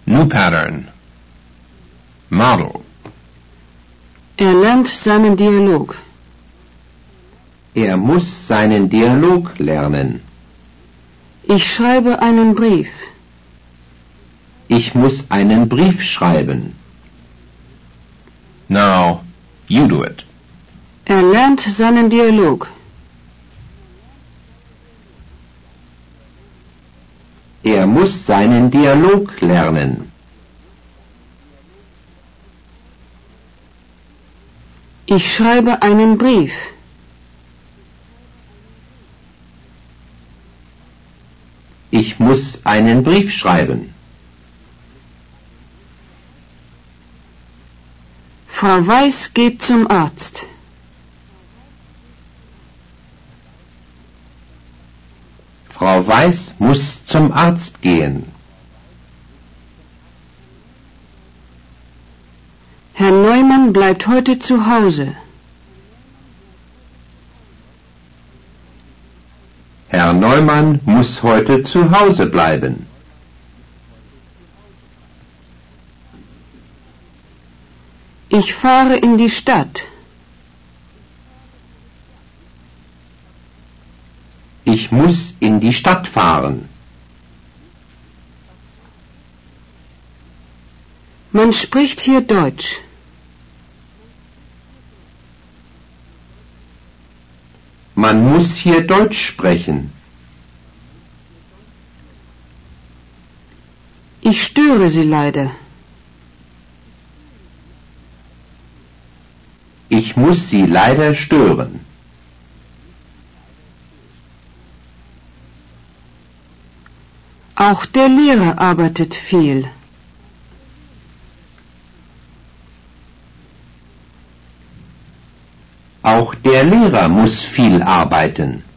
New pattern. Model. Er lernt seinen Dialog. Er muss seinen Dialog lernen. Ich schreibe einen Brief. Ich muss einen Brief schreiben. Now, you do it. Er lernt seinen Dialog. Er muss seinen Dialog lernen. Ich schreibe einen Brief. Ich muss einen Brief schreiben. Frau Weiß geht zum Arzt. Frau Weiß muss zum Arzt gehen. Herr Neumann bleibt heute zu Hause. Herr Neumann muss heute zu Hause bleiben. Ich fahre in die Stadt. Ich muss in die Stadt fahren. Man spricht hier Deutsch. Man muss hier Deutsch sprechen. Ich störe Sie leider. Ich muss Sie leider stören. Auch der Lehrer arbeitet viel. Auch der Lehrer muss viel arbeiten.